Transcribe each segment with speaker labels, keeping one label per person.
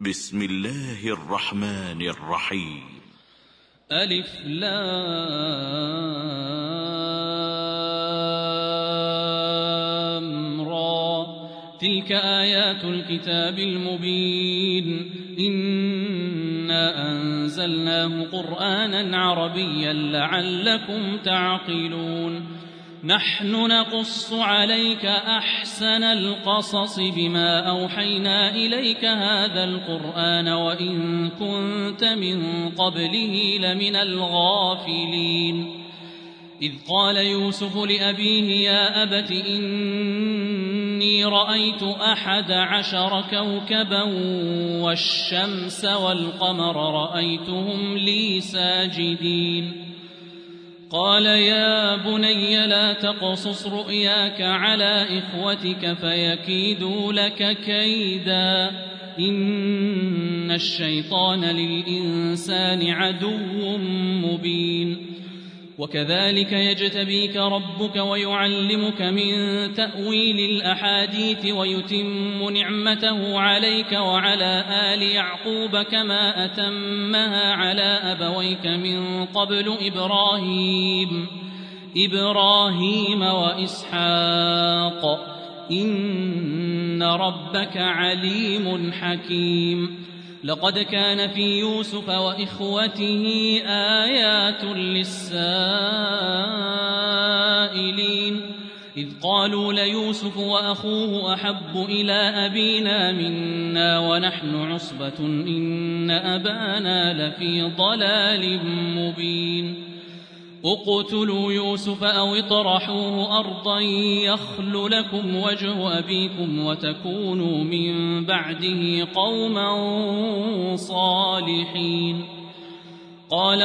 Speaker 1: بسم الله الرحمن الرحيم.
Speaker 2: ألف لام را، تلك آيات الكتاب المبين. إنا أنزلناه قرآنا عربيا لعلكم تعقلون. نحن نقص عليك أحسن القصص بما أوحينا إليك هذا القرآن وإن كنت من قبله لمن الغافلين. إذ قال يوسف لأبيه يا أبت إني رأيت 11 كوكبا والشمس والقمر رأيتهم لي ساجدين. قال يا بني لا تقصص رؤياك على إخوتك فيكيدوا لك كيدا، إن الشيطان للإنسان عدو مبين. وكذلك يجتبيك ربك ويعلمك من تأويل الأحاديث ويتم نعمته عليك وعلى آل يعقوب كما أتمها على أبويك من قبل إبراهيم وإسحاق، إن ربك عليم حكيم. لقد كان في يوسف وإخوته آيات للسائلين، إذ قالوا ليوسف وأخوه أحب إلى أبينا منا ونحن عصبة إن أبانا لفي ضلال مبين. اقتلوا يوسف أو اطرحوه أرضا يخل لكم وجه أبيكم وتكونوا من بعده قوما صالحين. قال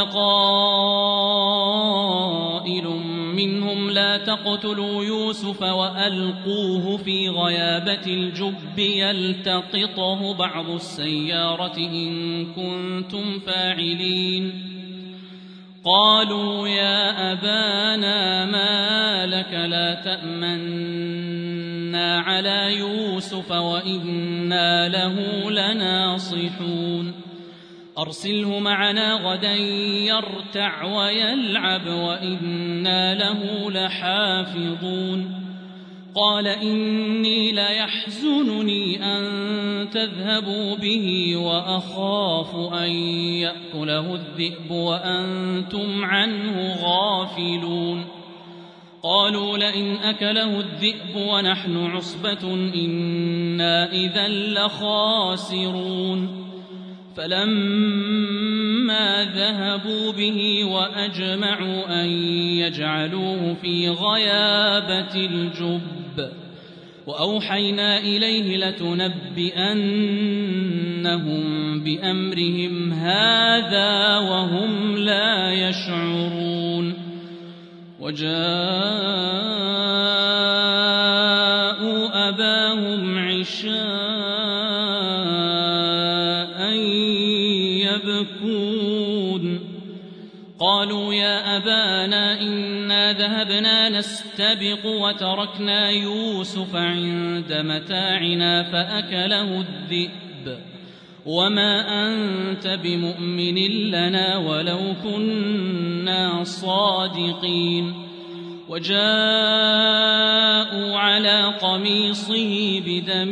Speaker 2: قائل منهم لا تقتلوا يوسف وألقوه في غيابة الجب يلتقطه بعض السيارة إن كنتم فاعلين. قالوا يا أبانا ما لك لا تأمنا على يوسف وإنا له لناصحون. أرسله معنا غدا يرتع ويلعب وإنا له لحافظون. قال إني ليحزنني أن تذهبوا به وأخاف أن يأكله الذئب وأنتم عنه غافلون. قالوا لئن أكله الذئب ونحن عصبة إنا إذا لخاسرون. فلما ذهبوا به وأجمعوا أن يجعلوه في غيابة الجب وأوحينا إليه لتنبئنهم بأمرهم هذا وهم لا يشعرون. وجاءوا أباهم عشاء يبكون. قالوا يا أبانا إنا ذهبنا نستبق وتركنا يوسف عند متاعنا فأكله الذئب وما أنت بمؤمن لنا ولو كنا صادقين. وجاءوا على قميصه بدم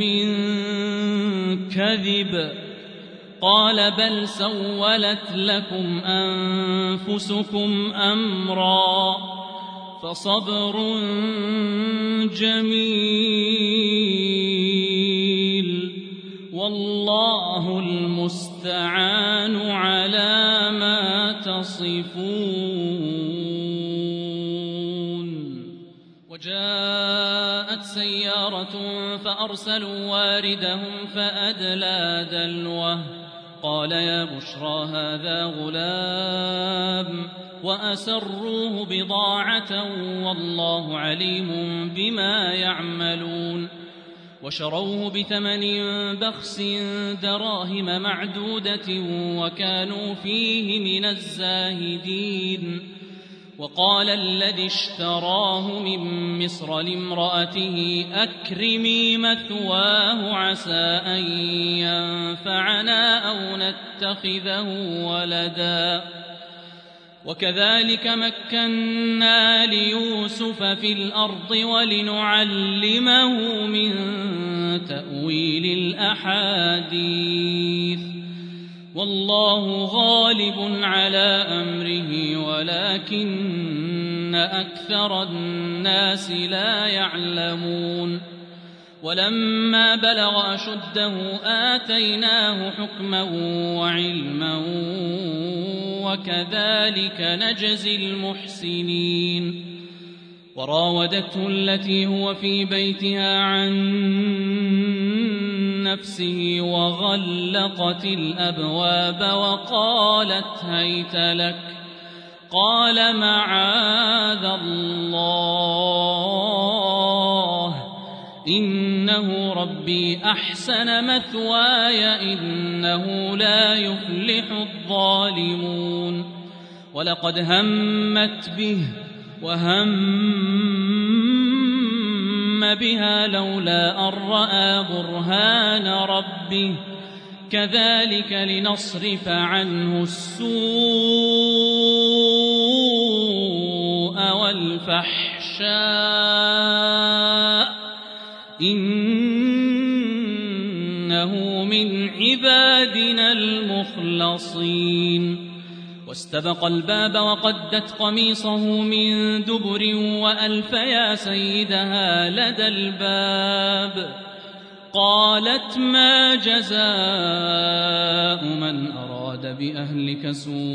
Speaker 2: كذب قال بل سولت لكم أنفسكم أمرا فصبر جميل والله المستعان على ما تصفون. وجاءت سيارة فأرسلوا واردهم فأدلى دلوه قال يا بشرى هذا غلام وأسروه بضاعة والله عليم بما يعملون. وشروه بثمن بخس دراهم معدودة وكانوا فيه من الزاهدين. وقال الذي اشتراه من مصر لامرأته أكرمي مثواه عسى أن ينفعنا أو نتخذه ولدا وكذلك مكنا ليوسف في الأرض ولنعلمه من تأويل الأحاديث والله غالب على أمره ولكن أكثر الناس لا يعلمون ولما بلغ أشده آتيناه حكما وعلما وكذلك نجزي المحسنين وراودته التي هو في بيتها عن نفسه وغلقت الأبواب وقالت هيت لك قال معاذ الله إنه ربي أحسن مثواي إنه لا يفلح الظالمون ولقد همت به وهم بها لولا أن رأى برهان ربه كذلك لنصرف عنه السوء والفحشاء إنه من عبادنا المخلصين واستبق الباب وقدت قميصه من دبر وألف يا سيدها لدى الباب قالت ما جزاء من أراد بأهلك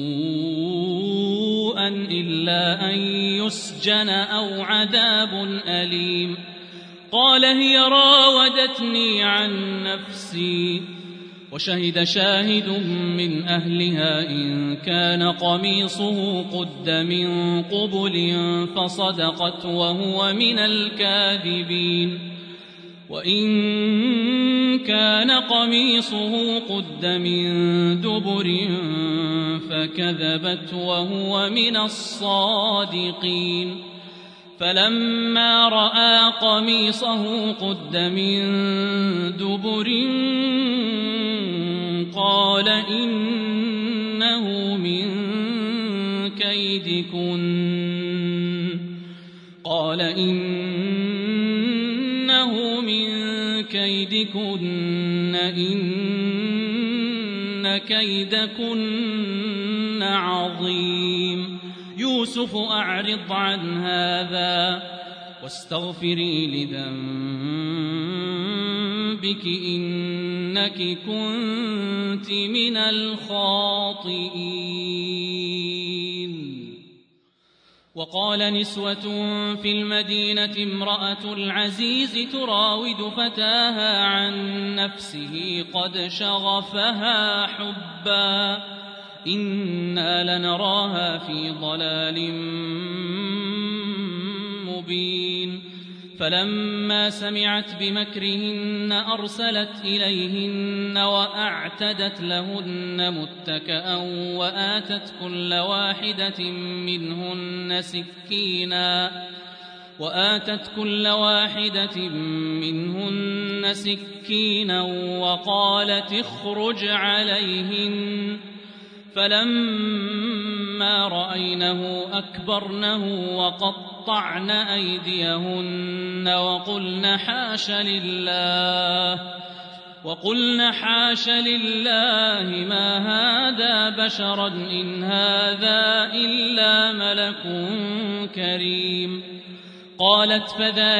Speaker 2: سوءا إلا أن يسجن أو عذاب أليم قال هي راودتني عن نفسي وشهد شاهد من أهلها إن كان قميصه قد من قبل فصدقت وهو من الكاذبين وإن كان قميصه قد من دبر فكذبت وهو من الصادقين فلما رأى قميصه قد من دبر قال إنه من كيدكن إن كيدكن عظيم يوسف أعرض عن هذا واستغفري لذنبك إنك كنت من الخاطئين. وقال نسوة في المدينة امرأة العزيز تراود فتاها عن نفسه قد شغفها حبا إنا لنراها في ضلال مبين. فلما سمعت بمكرهن أرسلت إليهن وأعتدت لهن متكأ وآتت كل واحدة منهن سكينا وقالت اخرج عليهن فلما رأينه أكبرنه وقطعن أيديهن وقلن حاش لله ما هذا بشرا إن هذا إلا ملك كريم. قالت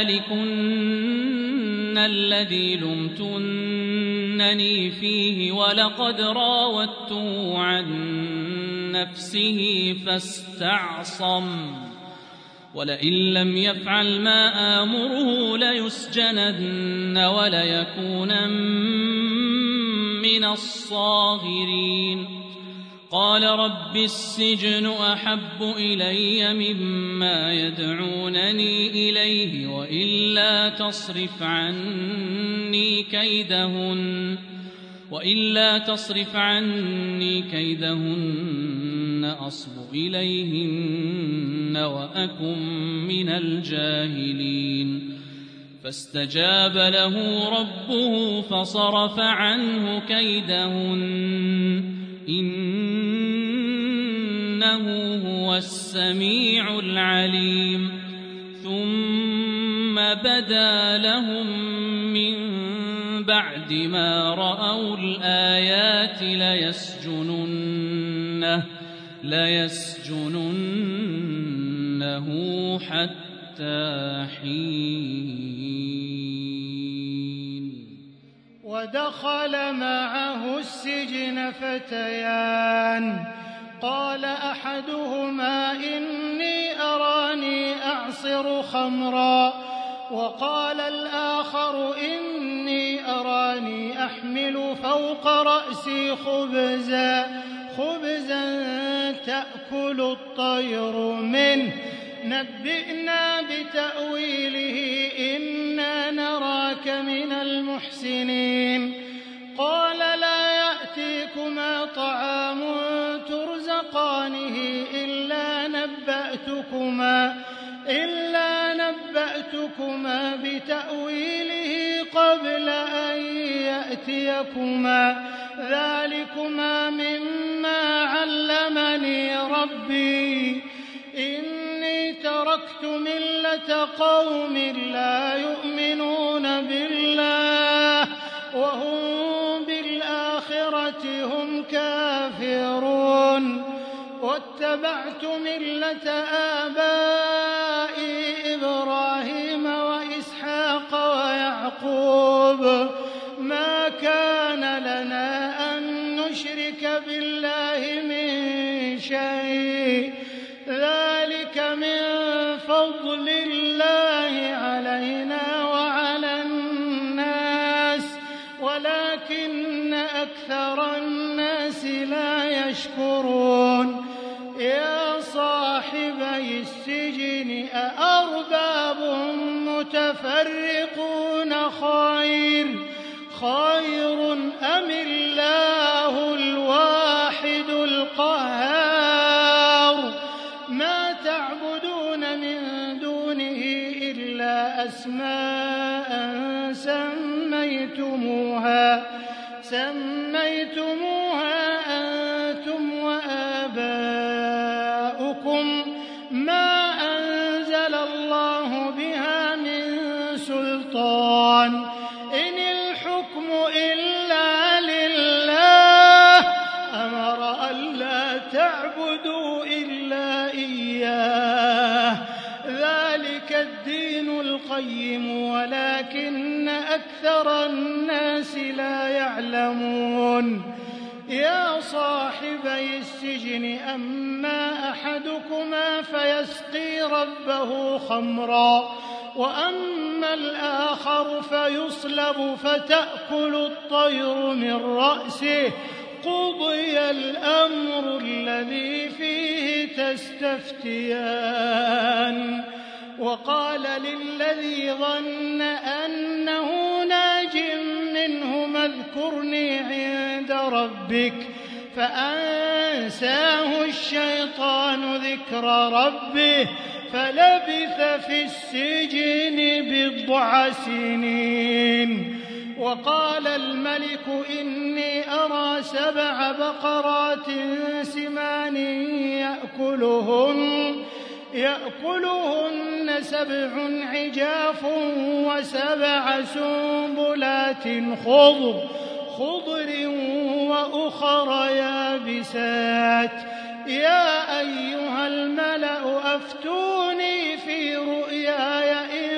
Speaker 2: فذلكن الذي لمتنني فيه ولقد راودته عن نفسه فاستعصم ولئن لم يفعل ما آمره ليسجنن وليكونن من الصاغرين. قال رب السجن أحب إلي مما يدعونني إليه وإلا تصرف عني كيدهن أصب إليهن وأكن من الجاهلين فاستجاب له ربه فصرف عنه كيدهن إنه هو السميع العليم ثم بدا لهم من بعد ما رأوا الآيات ليسجننه حتى حين.
Speaker 3: ودخل معه السجن فتيان قال أحدهما إني أراني أعصر خمرا وقال الآخر إني أراني أحمل فوق رأسي خبزا تأكل الطير منه نبئنا بتأويله إنا نراك من المحسنين. قال لا يأتيكما طعام ترزقانه إلا نبأتكما بتأويله قبل أن يأتيكما ذلكما مما علمني ربي إني تركت ملة قوم لا يؤمنون بالله وهم بالآخرة هم كافرون واتبعت ملة آبائي إبراهيم وإسحاق ويعقوب ما كان لنا أن نشرك بالله من شيء ذلك من فضل الله علينا وعلى الناس ولكن أكثر الناس لا يشكرون. يا صاحبي السجن أأرباب متفرقون خير أم الله الواحد القهار ما تعبدون من دونه إلا أسماء سميتموها أنتم وآباؤكم ما أنزل الله بها من سلطان إن الحكم إلا لله أمر ألا تعبدوا إلا إياه ذلك الدين القيم ولكن أكثر الناس لا يعلمون. يا صاحبي السجن أما أحدكما فيسقي ربه خمرا وأما الآخر فيصلب فتأكل الطير من رأسه قضي الأمر الذي فيه تستفتيان. وقال للذي ظن أنه ناج منهما اذكرني عند ربك فأنساه الشيطان ذكر ربه فلبث في السجن 10 سنين. وقال الملك إني أرى 7 بقرات سمان يأكلهن 7 عجاف و7 سنبلات خضر وأخر يابسات. يا أيها الملأ أفتوني في رؤياي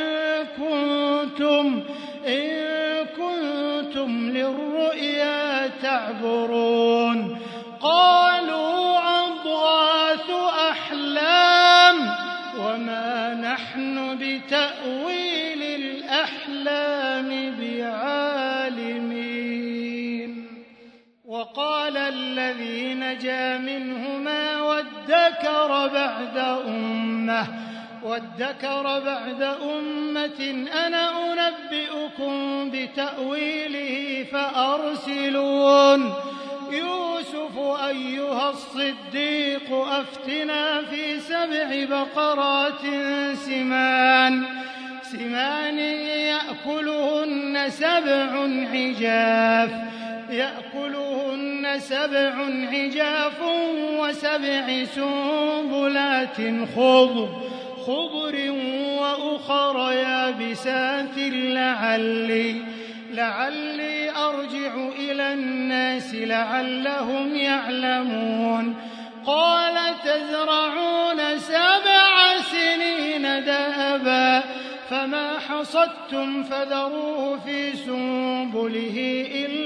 Speaker 3: إن كنتم للرؤيا تعبرون. قالوا أضغاث أحلام وما نحن بتأويل الأحلام بعالمين. وقال الذي نجا منهما وادكر بعد أمة أنا أنبئكم بتأويله فأرسلون. يوسف أيها الصديق أفتنا في 7 بقرات سمان يأكلهن 7 عجاف و7 سنبلات خضر وأخر يابسات لعلي أرجع إلى الناس لعلهم يعلمون. قال تزرعون 7 سنين دأبا فما حصدتم فذروه في سنبله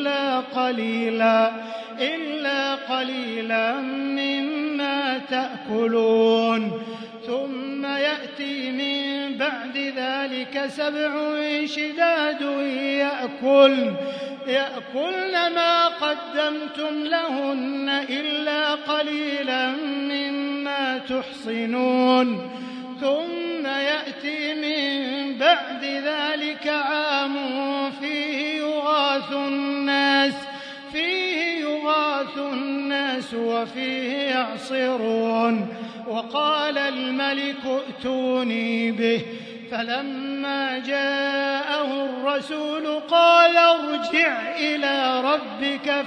Speaker 3: إلا قليلا مما تأكلون. ثم يأتي من بعد ذلك 7 شداد يأكلن ما قدمتم لهن إلا قليلا مما تحصنون. ثم يأتي من بعد ذلك عام فيه يغاث الناس وفيه يعصرون. وقال الملك ائتوني به فلما جاءه الرسول قال ارجع إلى ربك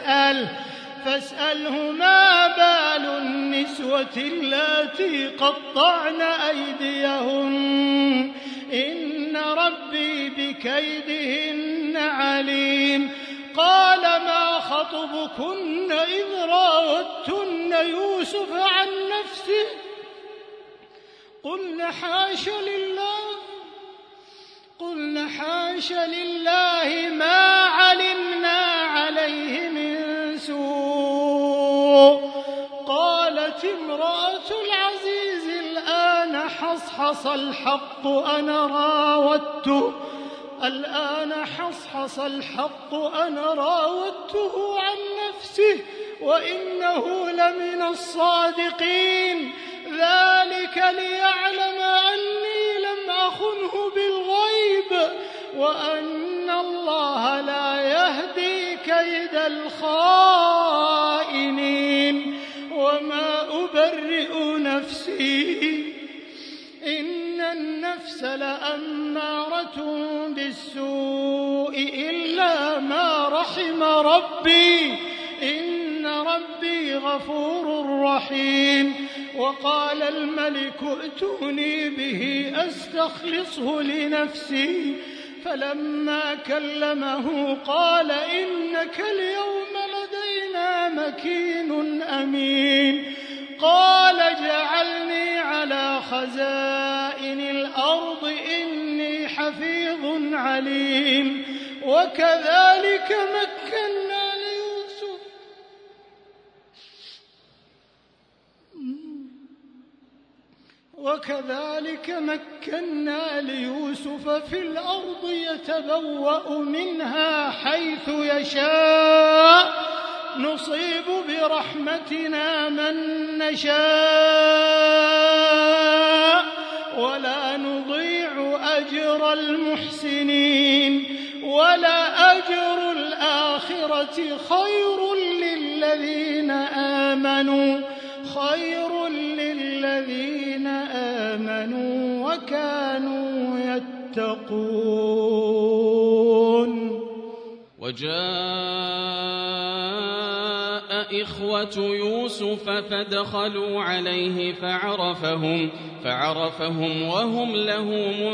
Speaker 3: فاسأله ما بال النسوة اللاتي قطعن أيديهن إن ربي بكيدهن عليم. قال ما خطبكن إذ راوتن يوسف عن نفسه قلن حاش لله ما علمنا عليه من سوء. قالت امرأة العزيز الآن حصحص الحق أنا راودته عن نفسه وإنه لمن الصادقين. ذلك ليعلم أني لم أخنه بالغيب وأن الله لا يهدي كيد الخائنين. وما أبرئ نفسي إن النفس لأمارة بالسوء إلا ما رحم ربي إن ربي غفور رحيم. وقال الملك ائتوني به أستخلصه لنفسي فلما كلمه قال إنك اليوم لدينا مكين أمين. قال اجعلني على خزائن الأرض إني حفيظ عليم. وكذلك مكنا ليوسف في الأرض يتبوأ منها حيث يشاء نصيب برحمتنا من نشاء ولا نضيع أجر المحسنين. ولأجر الآخرة خير للذين آمنوا وكانوا يتقون.
Speaker 2: وجاء إخوة يوسف فدخلوا عليه فعرفهم وهم له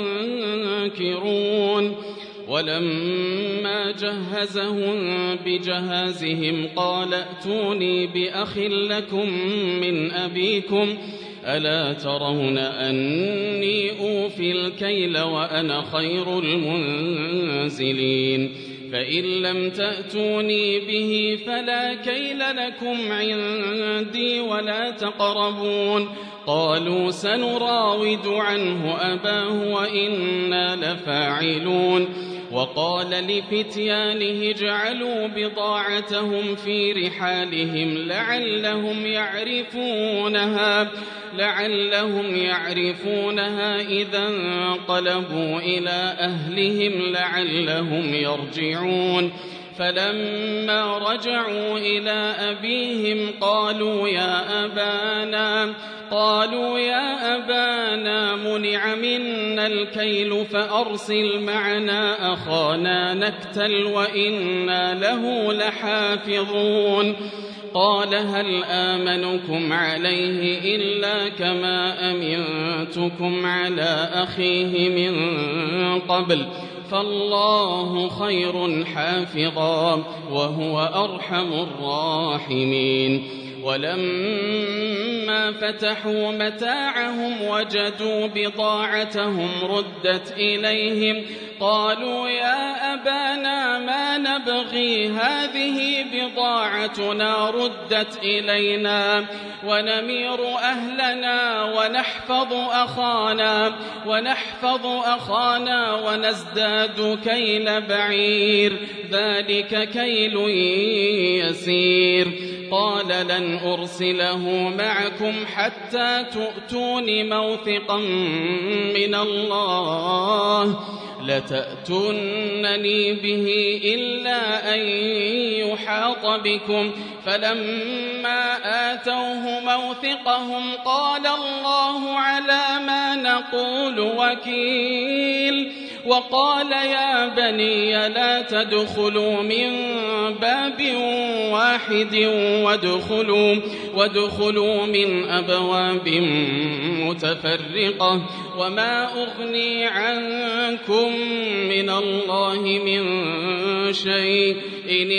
Speaker 2: منكرون. ولما جهزهم بجهازهم قال ائتوني بأخ لكم من أبيكم ألا ترون أني أوفي الكيل وأنا خير المنزلين. فإن لم تأتوني به فلا كيل لكم عندي ولا تقربون. قالوا سنراود عنه أباه وإنا لفاعلون. وقال لفتيانه اجعلوا بضاعتهم في رحالهم لعلهم يعرفونها إذا انقلبوا إلى أهلهم لعلهم يرجعون. فلما رجعوا إلى أبيهم قالوا يا أبانا منع منا الكيل فأرسل معنا أخانا نكتل وإنا له لحافظون قال هل آمنكم عليه إلا كما أمنتكم على أخيه من قبل فالله خير حافظا وهو أرحم الراحمين ولما فتحوا متاعهم وجدوا بضاعتهم ردت إليهم قالوا يا أبانا ما نبغي هذه بضاعتنا ردت إلينا ونمير أهلنا ونحفظ أخانا ونزداد كيل بعير ذلك كيل يسير قال لن أرسله معكم حتى تؤتون موثقا من الله لتأتونني به إلا أن يحاط بكم فلما آتوه موثقهم قال الله على ما نقول وكيل وقال يا بني لا تدخلوا من باب واحد وادخلوا من أبواب متفرقة وما أغني عنكم من الله من شيء إن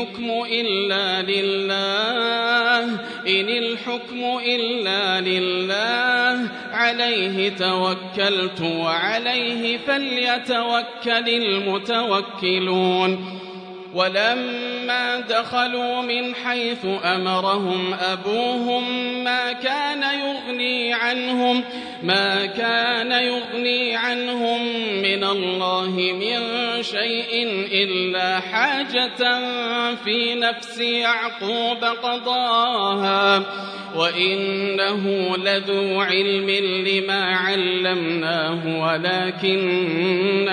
Speaker 2: الحكم إلا لله عليه توكلت وعليه فليتوكل المتوكلون ولما دخلوا من حيث أمرهم أبوهم ما كان يغني عنهم من الله من شيء إلا حاجة في نفس يعقوب قضاها وإنه لذو علم لما علمناه ولكن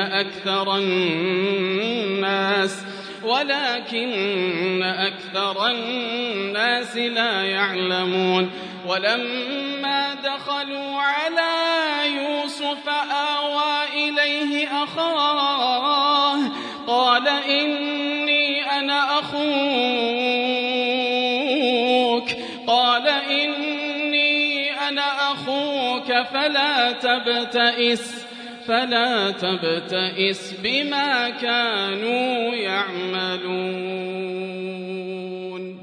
Speaker 2: أكثر الناس لا يعلمون ولما دخلوا على يوسف آوى إليه أخاه قال إني أنا أخوك فلا تبتئس بما كانوا يعملون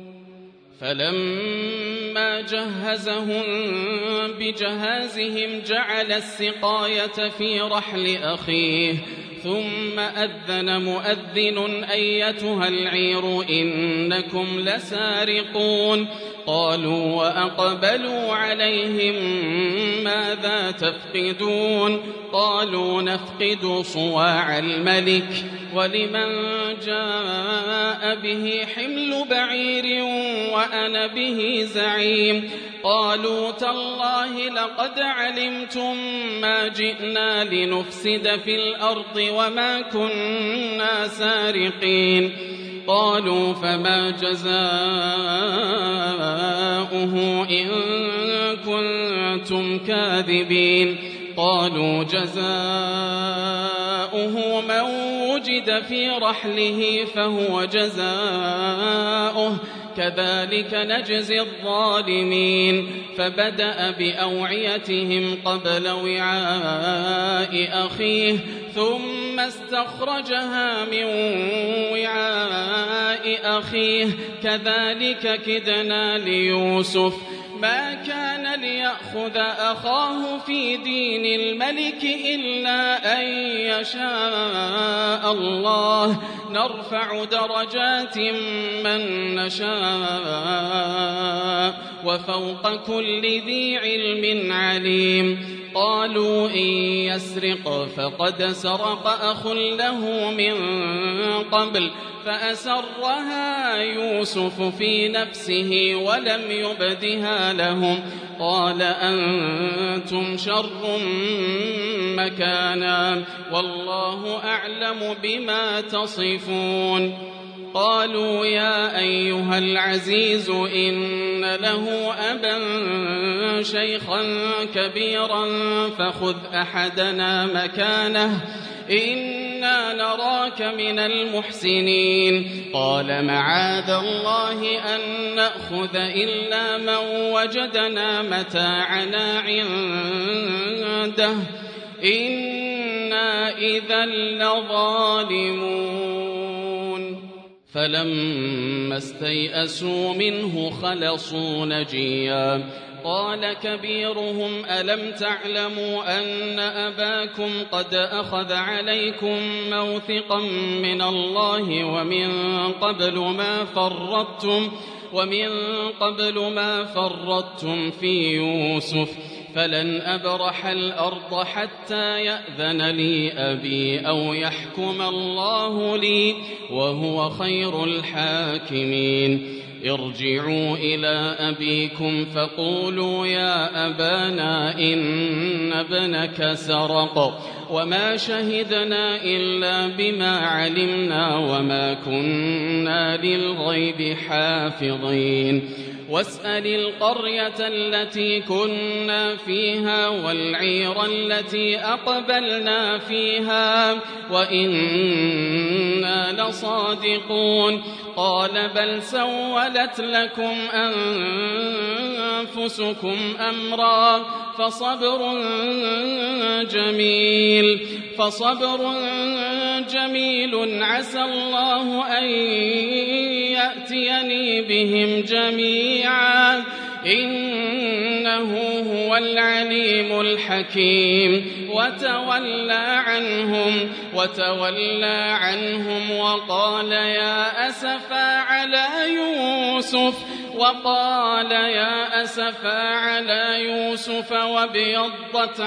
Speaker 2: فلما جهزهم بجهازهم جعل السقاية في رحل أخيه ثم أذن مؤذن أيتها العير إنكم لسارقون قالوا وأقبلوا عليهم ماذا تفقدون قالوا نفقد صواع الملك ولمن جاء به حمل بعير وأنا به زعيم قالوا تالله لقد علمتم ما جئنا لنفسد في الأرض وما كنا سارقين قالوا فما جزاؤه إن كنتم كاذبين قالوا جزاؤه من وجد في رحله فهو جزاؤه كذلك نجزي الظالمين فبدأ بأوعيتهم قبل وعاء أخيه ثم استخرجها من وعاء أخيه كذلك كدنا ليوسف ما كان ليأخذ أخاه في دين الملك إلا أن يشاء الله نرفع درجات من نشاء وفوق كل ذي علم عليم قالوا إن يسرق فقد سرق أخ له من قبل فأسرها يوسف في نفسه ولم يبدها لهم قال أنتم شر مكانا والله أعلم بما تصفون قالوا يا أيها العزيز إن له أبا شيخا كبيرا فخذ أحدنا مكانه إنا نراك من المحسنين قال معاذ الله أن نأخذ إلا من وجدنا متاعنا عنده إنا إذا لظالمون فلما استيئسوا منه خلصوا نجيا قال كبيرهم ألم تعلموا أن أباكم قد أخذ عليكم موثقا من الله ومن قبل ما فرطتم في يوسف فلن أبرح الأرض حتى يأذن لي أبي أو يحكم الله لي وهو خير الحاكمين ارجعوا إلى أبيكم فقولوا يا أبانا إن ابنك سرق وما شهدنا إلا بما علمنا وما كنا للغيب حافظين واسأل القرية التي كنا فيها والعير التي أقبلنا فيها وإنا لصادقون قال بل سولت لكم أنفسكم أمرا فصبر جميل عسى الله أن يأتيني بهم جميعا إنه هو العليم الحكيم وتولى عنهم وقال يا أسفا على يوسف وابيضت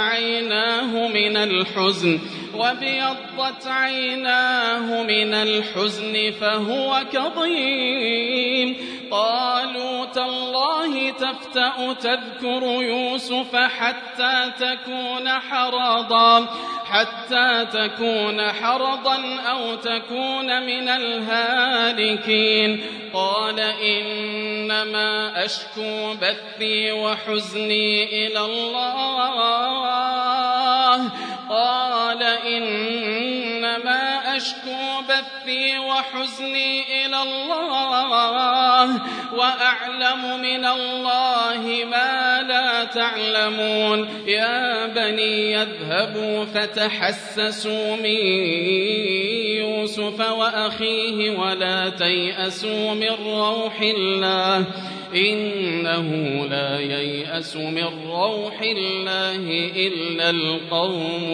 Speaker 2: عيناه من الحزن فهو كظيم قالوا تالله تفتأ تذكر يوسف حتى تكون حرضا أو تكون من الهالكين قال إنما أشكو بثي وحزني إلى الله وأعلم من الله ما لا تعلمون يا بني يذهبوا فتحسسوا من يوسف وأخيه ولا تيأسوا من روح الله إنه لا ييأس من روح الله إلا القوم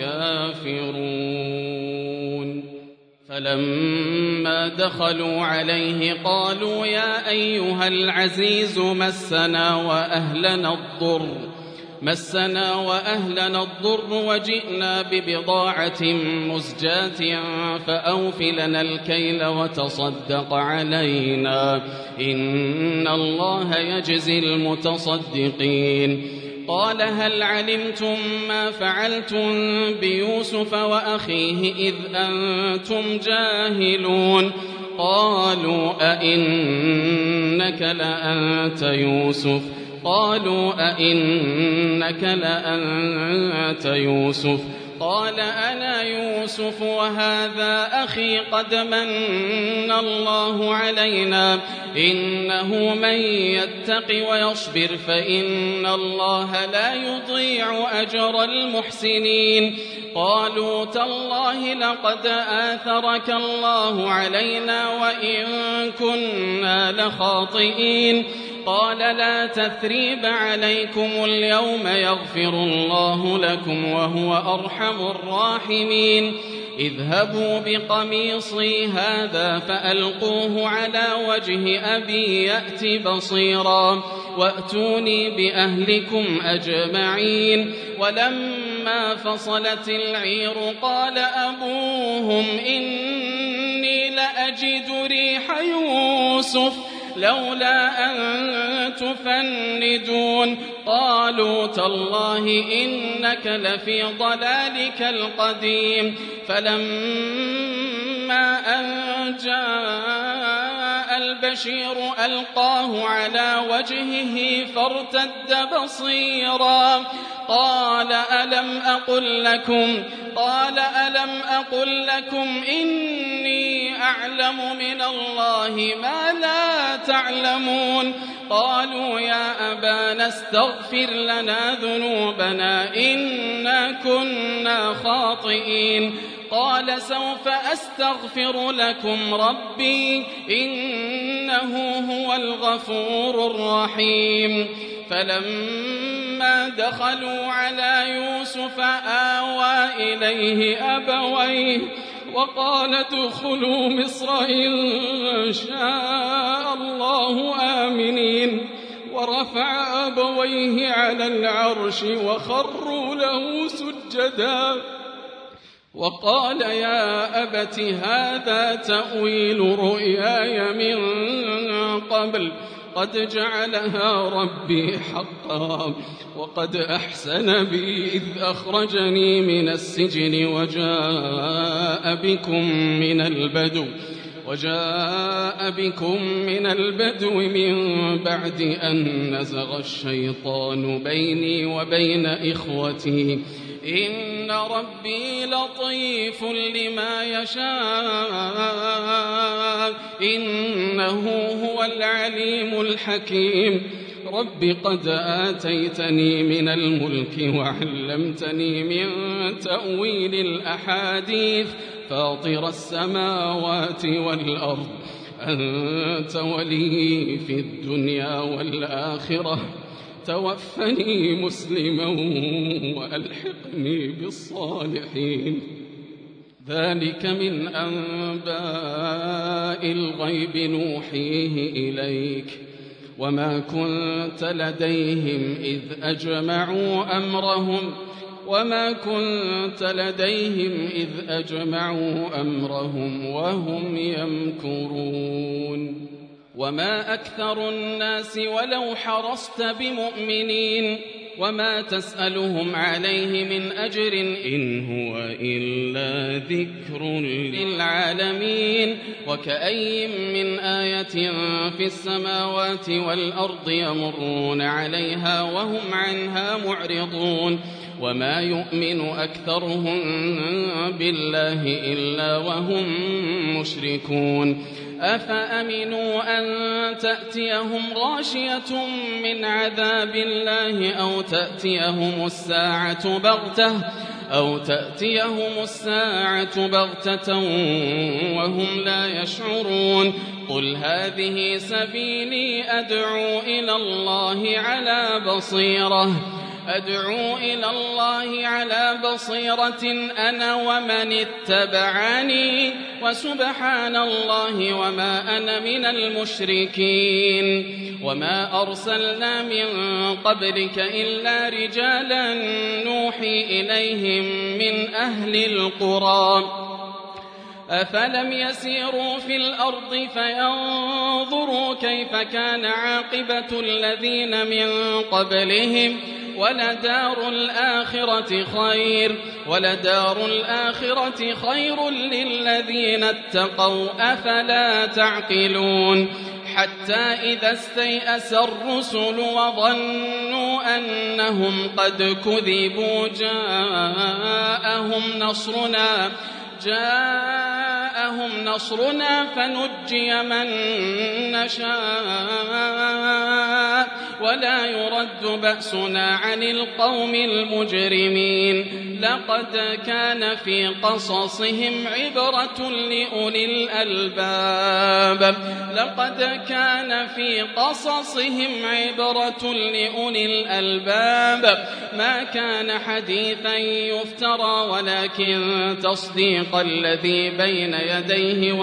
Speaker 2: الكافرون فلما دخلوا عليه قالوا يا أيها العزيز مسنا وأهلنا الضر وجئنا ببضاعة مزجاة فأوف لنا الكيل وتصدق علينا إن الله يجزي المتصدقين قال هل علمتم ما فعلتم بيوسف وأخيه إذ أنتم جاهلون قالوا أئنك لأنت يوسف قال أنا يوسف وهذا أخي قد من الله علينا إنه من يتق ويصبر فإن الله لا يضيع أجر المحسنين قالوا تالله لقد آثرك الله علينا وإن كنا لخاطئين قال لا تثريب عليكم اليوم يغفر الله لكم وهو أرحم الراحمين اذهبوا بقميصي هذا فألقوه على وجه أبي يأت بصيرا وأتوني بأهلكم أجمعين ولما فصلت العير قال أبوهم إني لأجد ريح يوسف لولا أن تفندون قالوا تالله إنك لفي ضلالك القديم فلما أن جاء البشير ألقاه على وجهه فارتد بصيرا قال ألم أقل لكم إني أعلم من الله ما لا تعلمون قالوا يا أبانا استغفر لنا ذنوبنا إنا كنا خاطئين قال سوف أستغفر لكم ربي إنه هو الغفور الرحيم فلما دخلوا على يوسف آوى إليه أبويه وقال ادخلوا مصر إن شاء الله آمنين ورفع أبويه على العرش وخروا له سجدا وقال يا أبت هذا تأويل رؤياي من قبل قد جعلها ربي حقا وقد أحسن بي إذ أخرجني من السجن وجاء بكم من البدو من بعد أن نزغ الشيطان بيني وبين إخوتي إن ربي لطيف لما يشاء إنه هو العليم الحكيم رب قد آتيتني من الملك وعلمتني من تأويل الأحاديث فاطر السماوات والأرض أنت ولي في الدنيا والآخرة توفني مسلما وألحقني بالصالحين ذلك من أنباء الغيب نوحيه إليك وما كنت لديهم إذ أجمعوا أمرهم وهم يمكرون وما أكثر الناس ولو حرصت بمؤمنين وما تسألهم عليه من أجر إن هو إلا ذكر للعالمين وكأي من آية في السماوات والأرض يمرون عليها وهم عنها معرضون وما يؤمن أكثرهم بالله إلا وهم مشركون أفأمنوا أن تأتيهم غاشية من عذاب الله أو تأتيهم الساعة بغتة وهم لا يشعرون قل هذه سبيلي أدعو إلى الله على بصيرة أنا ومن اتبعني وسبحان الله وما أنا من المشركين وما أرسلنا من قبلك إلا رجالا نوحي إليهم من أهل القرى أفلم يسيروا في الأرض فينظروا كيف كان عاقبة الذين من قبلهم ولدار الآخرة خير للذين اتقوا أفلا تعقلون حتى إذا استيأس الرسل وظنوا أنهم قد كذبوا جاءهم نصرنا فنجي من نشاء ولا يرد بأسنا عن القوم المجرمين لقد كان في قصصهم عبرة لأولي الألباب ما كان حديثا يفترى ولكن تصديق الذي بين يديه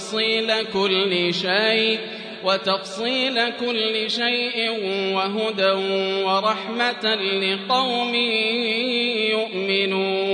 Speaker 2: وتفصيل كل شيء وهدى ورحمة لقوم يؤمنون